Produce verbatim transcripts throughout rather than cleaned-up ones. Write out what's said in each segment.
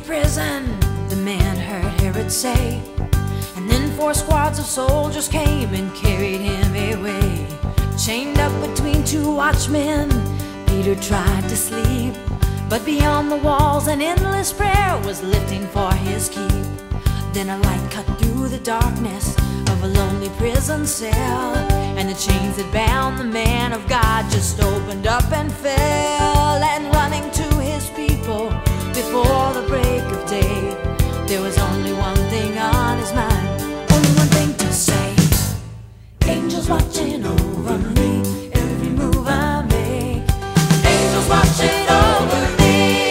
prison, the man heard Herod say. And then four squads of soldiers came and carried him away. Chained up between two watchmen, Peter tried to sleep, but beyond the walls an endless prayer was lifting for his keep. Then a light cut through the darkness of a lonely prison cell, and the chains that bound the man of God just opened up and fell. And running to his people before the break of day, there was only one thing on his mind, only one thing to say: angels watching over me, every move I make. Angels watching over me,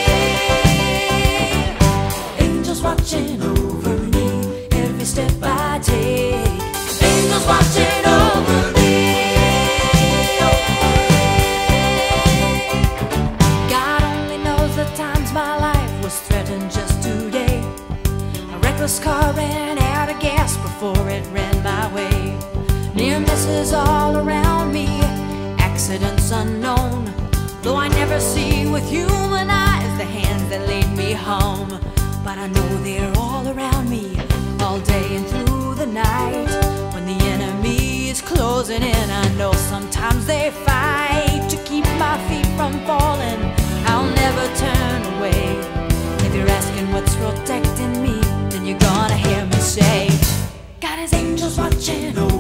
angels watching over me, every step I take. Angels watching over me. God only knows the times my life was threatened just today. A reckless car ran out of gas before it ran my way. Near misses all around me, accidents unknown. Though I never see with human eyes the hands that lead me home, but I know they're all around me, all day and through the night. When the enemy is closing in, I know sometimes they fight to keep my feet from falling. I'll never turn away. If you're asking what's protecting me, then you're gonna hear me say, God has angels watching over